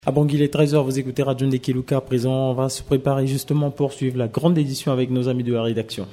À Bangui, il est 13h, vous écoutez Radio Ndekeluka. À présent, on va se préparer justement pour suivre la grande édition avec nos amis de la rédaction.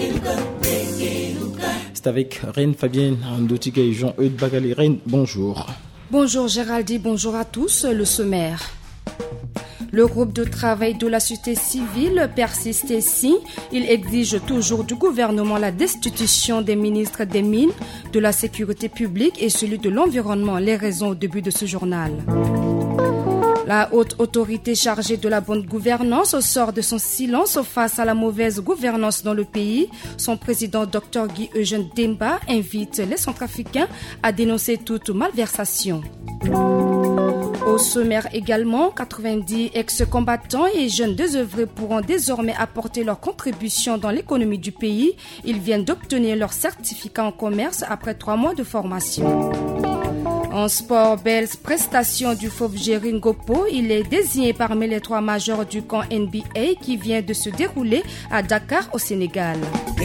C'est avec Reine Fabienne Ndotiga et Jean-Eudes Bagali. Reine, bonjour. Bonjour Géraldine, bonjour à tous. Le sommaire. Le groupe de travail de la société civile persiste et signe. Il exige toujours du gouvernement la destitution des ministres des Mines, de la Sécurité publique et celui de l'Environnement. Les raisons au début de ce journal. La haute autorité chargée de la bonne gouvernance sort de son silence face à la mauvaise gouvernance dans le pays. Son président, Dr Guy Eugène Demba, invite les Centrafricains à dénoncer toute malversation. Au sommaire également, 90 ex-combattants et jeunes désœuvrés pourront désormais apporter leur contribution dans l'économie du pays. Ils viennent d'obtenir leur certificat en commerce après 3 mois de formation. En sport, belle prestation du fauve Jerry Ngopo. Il est désigné parmi les 3 majors du camp NBA qui vient de se dérouler à Dakar au Sénégal.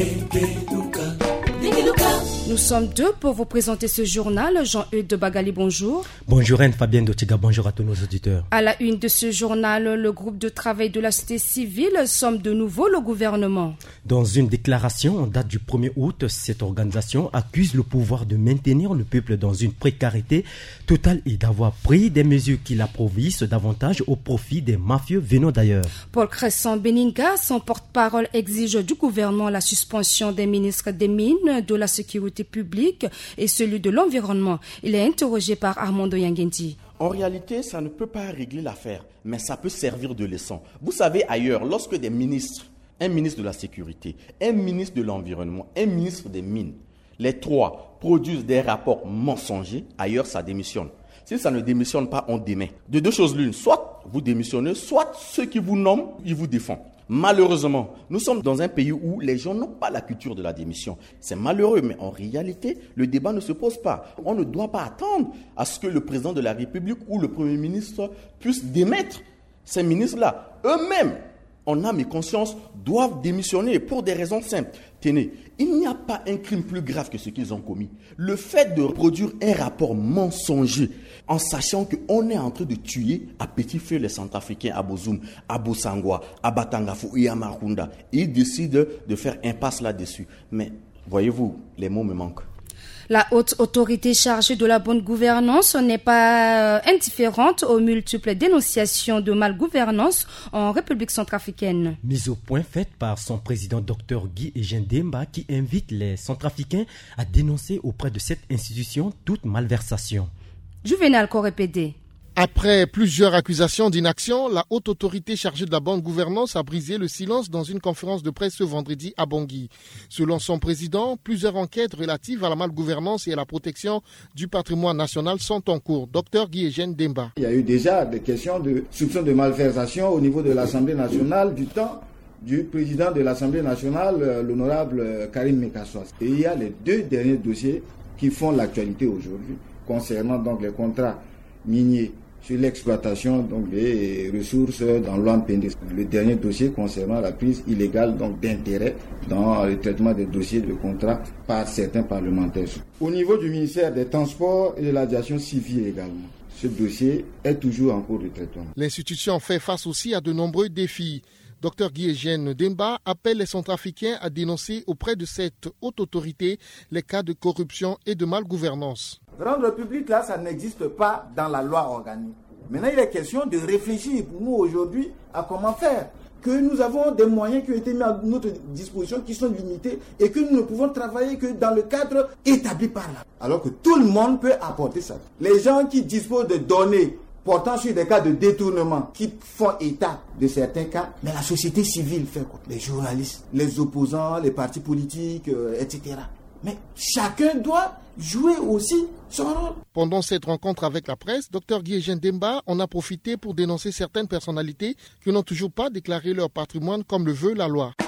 Nous sommes 2 pour vous présenter ce journal. Jean-Eudes Bagali, bonjour. Bonjour Reine Fabienne Ndotiga, bonjour à tous nos auditeurs. À la une de ce journal, le groupe de travail de la société civile somme de nouveau le gouvernement. Dans une déclaration en date du 1er août, cette organisation accuse le pouvoir de maintenir le peuple dans une précarité totale et d'avoir pris des mesures qui l'appauvrissent davantage au profit des mafieux venant d'ailleurs. Paul Cresson Beninga, son porte-parole, exige du gouvernement la suspension des ministres des Mines, de la Sécurité publique et celui de l'Environnement. Il est interrogé par Armando Yangendi. En réalité, ça ne peut pas régler l'affaire, mais ça peut servir de leçon. Vous savez, ailleurs, lorsque des ministres, un ministre de la Sécurité, un ministre de l'Environnement, un ministre des Mines, les 3 produisent des rapports mensongers, ailleurs ça démissionne. Si ça ne démissionne pas, on démet. De 2 choses l'une, soit vous démissionnez, soit ceux qui vous nomment, ils vous défendent. Malheureusement, nous sommes dans un pays où les gens n'ont pas la culture de la démission. C'est malheureux, mais en réalité, le débat ne se pose pas. On ne doit pas attendre à ce que le président de la République ou le Premier ministre puisse démettre ces ministres-là. Eux-mêmes, en âme et conscience, doivent démissionner pour des raisons simples. Tenez, il n'y a pas un crime plus grave que ce qu'ils ont commis. Le fait de produire un rapport mensonger en sachant qu'on est en train de tuer à petit feu les Centrafricains à Bozoum, à Bosangwa, à Batangafou et à Marunda. Ils décident de faire impasse là-dessus. Mais voyez-vous, les mots me manquent. La haute autorité chargée de la bonne gouvernance n'est pas indifférente aux multiples dénonciations de malgouvernance en République centrafricaine. Mise au point faite par son président Dr Guy Eugène Demba qui invite les Centrafricains à dénoncer auprès de cette institution toute malversation. Juvenal Korepédé. Après plusieurs accusations d'inaction, la haute autorité chargée de la bonne gouvernance a brisé le silence dans une conférence de presse ce vendredi à Bangui. Selon son président, plusieurs enquêtes relatives à la malgouvernance et à la protection du patrimoine national sont en cours. Dr Guy Eugène Demba. Il y a eu déjà des questions de soupçons de malversation au niveau de l'Assemblée nationale du temps du président de l'Assemblée nationale, l'honorable Karim Mekassoas. Et il y a les 2 derniers dossiers qui font l'actualité aujourd'hui concernant donc les contrats miniers sur l'exploitation donc des ressources dans l'OMPND. Le dernier dossier concernant la prise illégale donc d'intérêt dans le traitement des dossiers de contrat par certains parlementaires. Au niveau du ministère des Transports et de l'aviation civile également, ce dossier est toujours en cours de traitement. L'institution fait face aussi à de nombreux défis. Dr Guy Eugène Demba appelle les Centrafricains à dénoncer auprès de cette haute autorité les cas de corruption et de malgouvernance. Rendre public, là, ça n'existe pas dans la loi organique. Maintenant, il est question de réfléchir pour nous aujourd'hui à comment faire. Que nous avons des moyens qui ont été mis à notre disposition qui sont limités et que nous ne pouvons travailler que dans le cadre établi par là. Alors que tout le monde peut apporter ça. Les gens qui disposent de données portant sur des cas de détournement qui font état de certains cas, mais la société civile fait quoi? Les journalistes, les opposants, les partis politiques, etc. Mais chacun doit jouer aussi son rôle. Pendant cette rencontre avec la presse, Dr Guy Eugène Demba en a profité pour dénoncer certaines personnalités qui n'ont toujours pas déclaré leur patrimoine comme le veut la loi.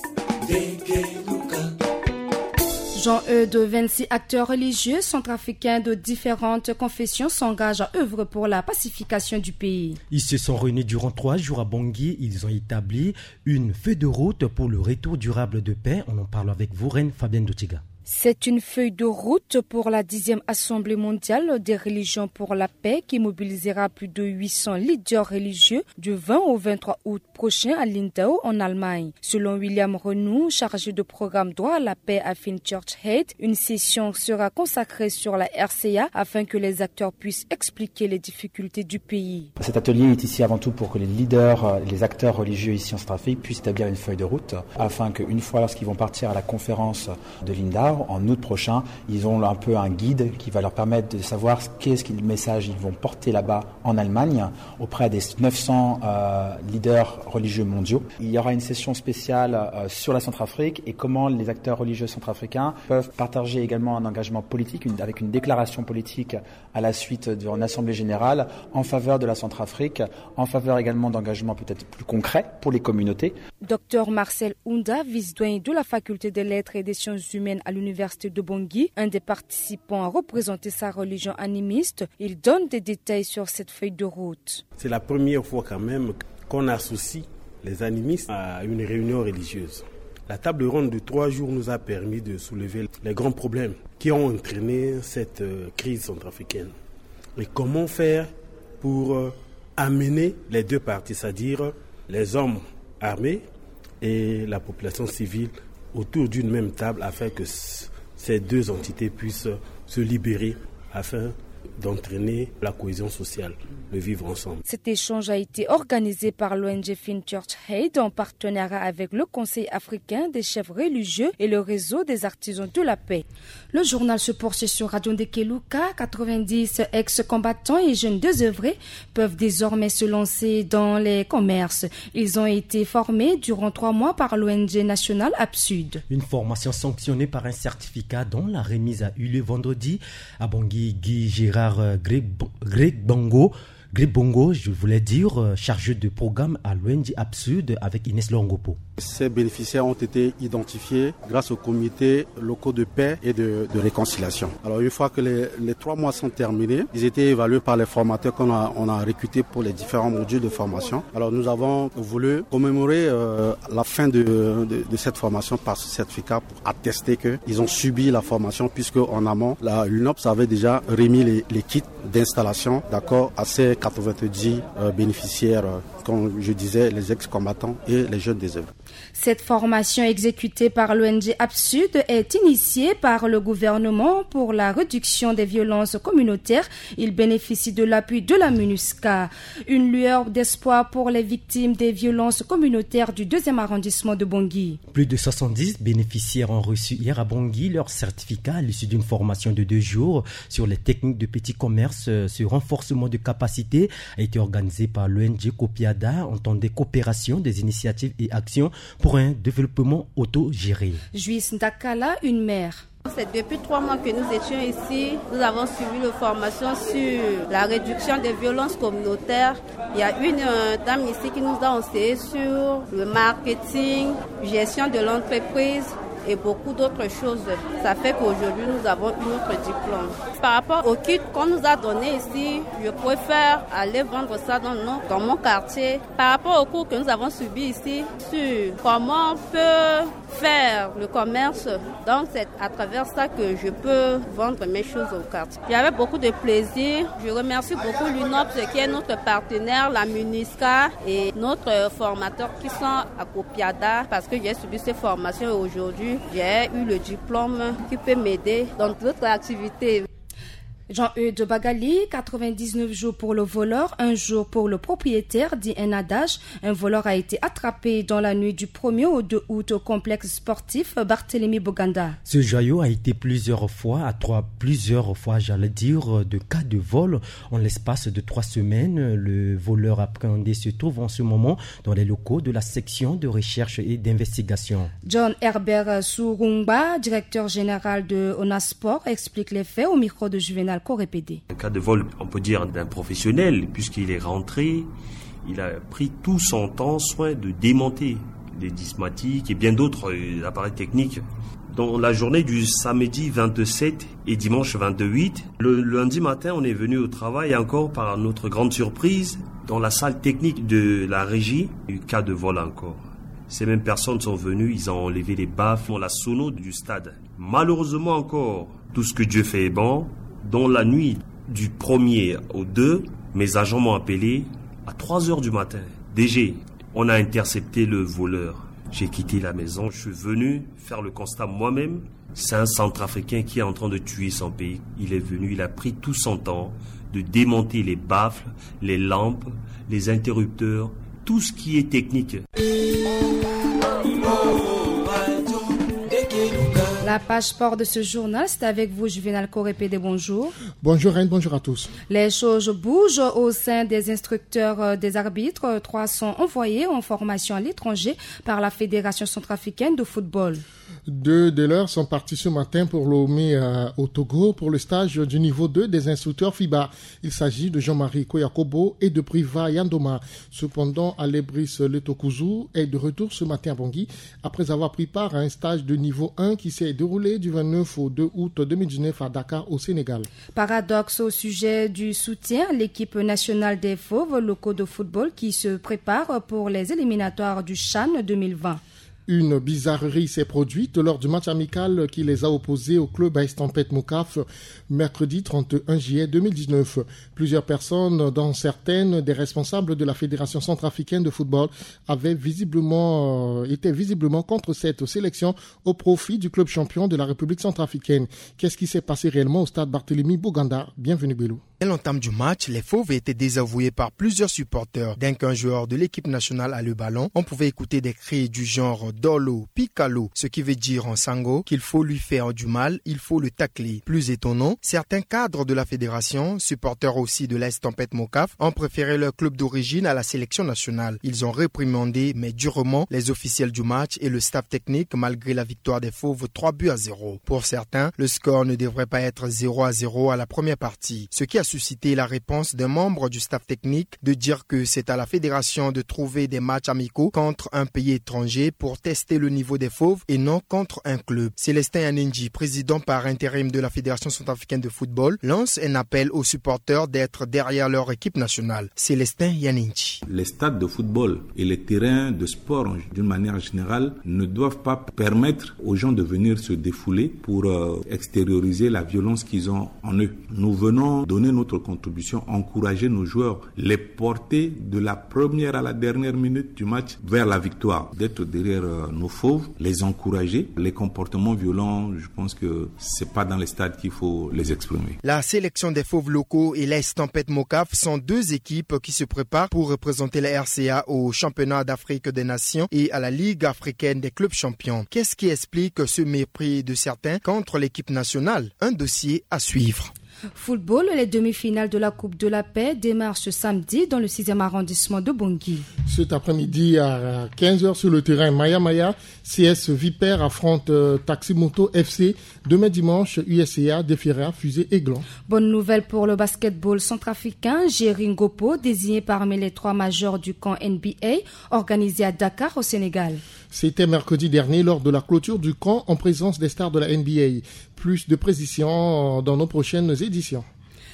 Jean-Eudes, 26 acteurs religieux centrafricains de différentes confessions s'engagent à œuvrer pour la pacification du pays. Ils se sont réunis durant 3 jours à Bangui. Ils ont établi une feuille de route pour le retour durable de paix. On en parle avec vous, Reine Fabienne Ndotiga. C'est une feuille de route pour la 10e Assemblée mondiale des religions pour la paix qui mobilisera plus de 800 leaders religieux du 20 au 23 août prochain à Lindau en Allemagne. Selon William Renou, chargé de programme droit à la paix à Church Head, une session sera consacrée sur la RCA afin que les acteurs puissent expliquer les difficultés du pays. Cet atelier est ici avant tout pour que les leaders, les acteurs religieux ici en Centrafrique puissent établir une feuille de route afin qu'une fois lorsqu'ils vont partir à la conférence de Lindau, en août prochain, ils ont un peu un guide qui va leur permettre de savoir qu'est-ce que le message ils vont porter là-bas en Allemagne auprès des 900 leaders religieux mondiaux. Il y aura une session spéciale sur la Centrafrique et comment les acteurs religieux centrafricains peuvent partager également un engagement politique avec une déclaration politique à la suite d'une assemblée générale en faveur de la Centrafrique, en faveur également d'engagements peut-être plus concrets pour les communautés. Dr Marcel Ounda, vice-doyen de la faculté des lettres et des sciences humaines à l'université de Bangui, un des participants a représenté sa religion animiste. Il donne des détails sur cette feuille de route. C'est la première fois quand même qu'on associe les animistes à une réunion religieuse. La table ronde de 3 jours nous a permis de soulever les grands problèmes qui ont entraîné cette crise centrafricaine. Et comment faire pour amener les deux parties, c'est-à-dire les hommes armés et la population civile autour d'une même table afin que ces deux entités puissent se libérer afin d'entraîner la cohésion sociale, le vivre ensemble. Cet échange a été organisé par l'ONG Church Head en partenariat avec le Conseil africain des chefs religieux et le réseau des artisans de la paix. Le journal se poursuit sur Radio Ndekeluka. 90 ex-combattants et jeunes désœuvrés peuvent désormais se lancer dans les commerces. Ils ont été formés durant 3 mois par l'ONG nationale APSUD. Une formation sanctionnée par un certificat dont la remise a eu le vendredi à Bangui. Guy Gérard Greg Bongo, je voulais dire, chargé de programme à l'ONG APSUD avec Inès Longopo. Ces bénéficiaires ont été identifiés grâce aux comités locaux de paix et de réconciliation. Alors une fois que les 3 mois sont terminés, ils étaient évalués par les formateurs qu'on a recrutés pour les différents modules de formation. Alors nous avons voulu commémorer la fin de cette formation par ce certificat pour attester qu'ils ont subi la formation puisque en amont, l'UNOPS avait déjà remis les kits d'installation d'accord à ces 90 bénéficiaires, comme je disais, les ex-combattants et les jeunes désœuvrés. Cette formation exécutée par l'ONG APSUD est initiée par le gouvernement pour la réduction des violences communautaires. Il bénéficie de l'appui de la MINUSCA. Une lueur d'espoir pour les victimes des violences communautaires du 2e arrondissement de Bangui. Plus de 70 bénéficiaires ont reçu hier à Bangui leur certificat à l'issue d'une formation de 2 jours sur les techniques de petit commerce. Ce renforcement de capacité a été organisé par l'ONG Copiada en temps de coopération des initiatives et actions pour un développement autogéré. Joyce Ndakala, une mère. C'est depuis 3 mois que nous étions ici. Nous avons suivi une formation sur la réduction des violences communautaires. Il y a une dame ici qui nous a enseigné sur le marketing, gestion de l'entreprise et beaucoup d'autres choses. Ça fait qu'aujourd'hui, nous avons une autre diplôme. Par rapport au kit qu'on nous a donné ici, je préfère aller vendre ça dans mon quartier. Par rapport au cours que nous avons subi ici, sur comment on peut faire le commerce, donc c'est à travers ça que je peux vendre mes choses au quartier. J'avais beaucoup de plaisir. Je remercie beaucoup l'UNOPS qui est notre partenaire, la MINUSCA et notre formateur qui sont à Copiada parce que j'ai subi ces formations et aujourd'hui, j'ai eu le diplôme qui peut m'aider dans d'autres activités. Jean-Eudes Bagali, 99 jours pour le voleur, 1 jour pour le propriétaire, dit un adage. Un voleur a été attrapé dans la nuit du 1er au 2 août au complexe sportif Barthélemy Boganda. Ce joyau a été plusieurs fois, de cas de vol. En l'espace de 3 semaines, le voleur appréhendé se trouve en ce moment dans les locaux de la section de recherche et d'investigation. John Herbert Sourumba, directeur général de Onasport, explique les faits au micro de Juvenal Corépédé. Un cas de vol, on peut dire, d'un professionnel, puisqu'il est rentré, il a pris tout son temps soin de démonter les dismatiques et bien d'autres appareils techniques. Dans la journée du samedi 27 et dimanche 28, le lundi matin, on est venu au travail encore par notre grande surprise, dans la salle technique de la régie, il y a eu cas de vol encore. Ces mêmes personnes sont venues, ils ont enlevé les baffes, la sono du stade Malheureusement encore, tout ce que Dieu fait est bon. Dans la nuit du 1er au 2, mes agents m'ont appelé à 3h du matin. DG, on a intercepté le voleur. J'ai quitté la maison, je suis venu faire le constat moi-même. C'est un Centrafricain qui est en train de tuer son pays. Il est venu, il a pris tout son temps de démonter les baffles, les lampes, les interrupteurs, tout ce qui est technique. La page sport de ce journal, c'est avec vous, Juvenal Korepede, bonjour. Bonjour Reine, bonjour à tous. Les choses bougent au sein des instructeurs des arbitres. 3 sont envoyés en formation à l'étranger par la Fédération centrafricaine de football. 2 de leurs sont partis ce matin pour Lomé au Togo pour le stage du niveau 2 des instructeurs FIBA. Il s'agit de Jean-Marie Koyakobo et de Priva Yandoma. Cependant, Alebris Letokouzou est de retour ce matin à Bangui après avoir pris part à un stage de niveau 1 qui s'est déroulé du 29 au 2 août 2019 à Dakar au Sénégal. Paradoxe au sujet du soutien à l'équipe nationale des Fauves locaux de football qui se prépare pour les éliminatoires du CHAN 2020. Une bizarrerie s'est produite lors du match amical qui les a opposés au club à Estampette Mokaf mercredi 31 juillet 2019. Plusieurs personnes, dont certaines des responsables de la Fédération centrafricaine de football, été visiblement contre cette sélection au profit du club champion de la République centrafricaine. Qu'est-ce qui s'est passé réellement au stade Barthélemy Boganda? Bienvenue Belou. Dès l'entame du match, les Fauves étaient désavoués par plusieurs supporters. Dès qu'un joueur de l'équipe nationale a le ballon, on pouvait écouter des cris du genre Dolo, Picalo, ce qui veut dire en sango qu'il faut lui faire du mal, il faut le tacler. Plus étonnant, certains cadres de la fédération, supporters aussi de l'Estampette Mokaf, ont préféré leur club d'origine à la sélection nationale. Ils ont réprimandé, mais durement, les officiels du match et le staff technique malgré la victoire des Fauves 3-0. Pour certains, le score ne devrait pas être 0-0 à la première partie, ce qui a suscité la réponse d'un membre du staff technique de dire que c'est à la fédération de trouver des matchs amicaux contre un pays étranger pour tester le niveau des Fauves et non contre un club. Célestin Yanenji, président par intérim de la Fédération centrafricaine de football, lance un appel aux supporters d'être derrière leur équipe nationale. Célestin Yanenji. Les stades de football et les terrains de sport d'une manière générale ne doivent pas permettre aux gens de venir se défouler pour extérioriser la violence qu'ils ont en eux. Nous venons donner notre contribution, encourager nos joueurs, les porter de la première à la dernière minute du match vers la victoire, d'être derrière nos Fauves, les encourager. Les comportements violents, je pense que c'est pas dans les stades qu'il faut les exprimer. La sélection des Fauves locaux et l'Estampette Mokaf sont 2 équipes qui se préparent pour représenter la RCA au championnat d'Afrique des Nations et à la Ligue africaine des clubs champions. Qu'est-ce qui explique ce mépris de certains contre l'équipe nationale? Un dossier à suivre. Football, les demi-finales de la Coupe de la Paix démarrent ce samedi dans le 6e arrondissement de Bangui. Cet après-midi à 15h sur le terrain Maya, CS Vipère affronte Taximoto FC. Demain dimanche, USCA défiera Fusée Aiglon. Bonne nouvelle pour le basketball centrafricain. Jerry Ngopo, désigné parmi les 3 majors du camp NBA, organisé à Dakar au Sénégal. C'était mercredi dernier lors de la clôture du camp en présence des stars de la NBA. Plus de précisions dans nos prochaines éditions.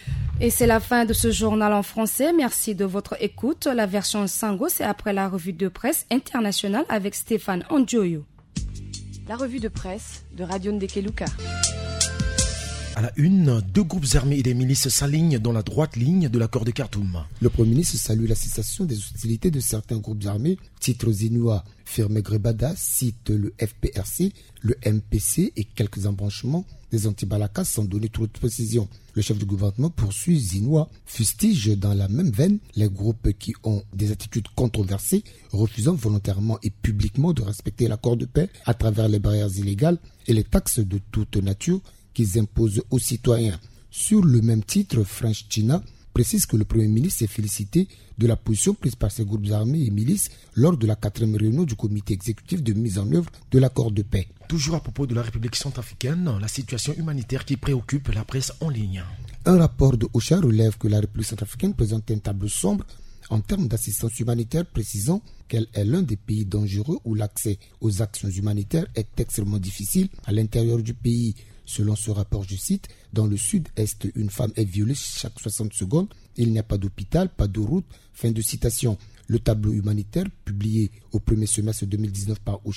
Et c'est la fin de ce journal en français. Merci de votre écoute. La version Sango, c'est après la revue de presse internationale avec Stéphane Ondjoyo. La revue de presse de Radio Ndekeluka. À la une, 2 groupes armés et des milices s'alignent dans la droite ligne de l'accord de Khartoum. Le Premier ministre salue la cessation des hostilités de certains groupes armés. Titre Zinua, Firme Grebada cite le FPRC, le MPC et quelques embranchements des anti-Balaka sans donner trop de précision. Le chef du gouvernement poursuit Zinua, fustige dans la même veine les groupes qui ont des attitudes controversées, refusant volontairement et publiquement de respecter l'accord de paix à travers les barrières illégales et les taxes de toute nature qu'ils imposent aux citoyens. Sur le même titre, French China précise que le Premier ministre s'est félicité de la position prise par ces groupes armés et milices lors de la 4e réunion du comité exécutif de mise en œuvre de l'accord de paix. Toujours à propos de la République centrafricaine, la situation humanitaire qui préoccupe la presse en ligne. Un rapport de OCHA relève que la République centrafricaine présente un tableau sombre en termes d'assistance humanitaire, précisant qu'elle est l'un des pays dangereux où l'accès aux actions humanitaires est extrêmement difficile à l'intérieur du pays. Selon ce rapport, je cite, dans le sud-est, une femme est violée chaque 60 secondes. Il n'y a pas d'hôpital, pas de route. Fin de citation. Le tableau humanitaire, publié au premier semestre 2019 par OCHA,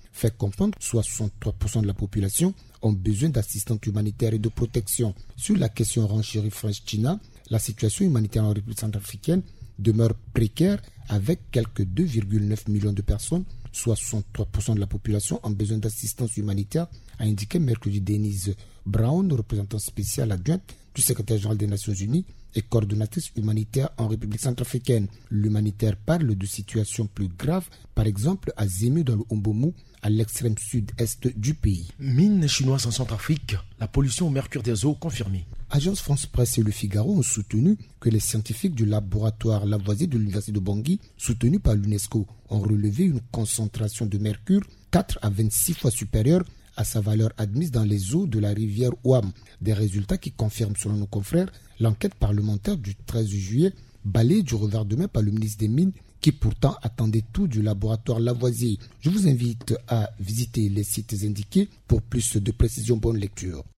fait comprendre que 63% de la population ont besoin d'assistance humanitaire et de protection. Sur la question renchérie France-China, la situation humanitaire en République centrafricaine demeure précaire avec quelques 2,9 millions de personnes, soit 63% de la population ont besoin d'assistance humanitaire, a indiqué mercredi Denise Brown, représentante spéciale adjointe du secrétaire général des Nations Unies et coordonnatrice humanitaire en République centrafricaine. L'humanitaire parle de situations plus graves, par exemple à Zému dans le Ombomu, à l'extrême sud-est du pays. Mine chinoise en Centrafrique, la pollution au mercure des eaux confirmée. Agence France Presse et Le Figaro ont soutenu que les scientifiques du laboratoire Lavoisier de l'Université de Bangui, soutenus par l'UNESCO, ont relevé une concentration de mercure 4 à 26 fois supérieure à sa valeur admise dans les eaux de la rivière Ouam. Des résultats qui confirment, selon nos confrères, l'enquête parlementaire du 13 juillet, balayée du revers de main par le ministre des Mines, qui pourtant attendait tout du laboratoire Lavoisier. Je vous invite à visiter les sites indiqués pour plus de précision. Bonne lecture.